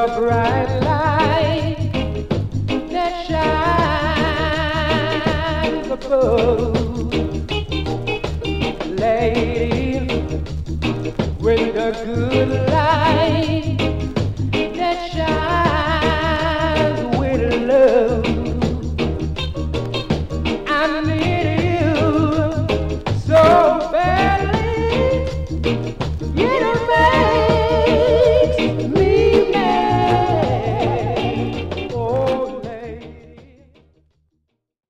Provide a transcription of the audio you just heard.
the bright light that shines above. Lady, with the good light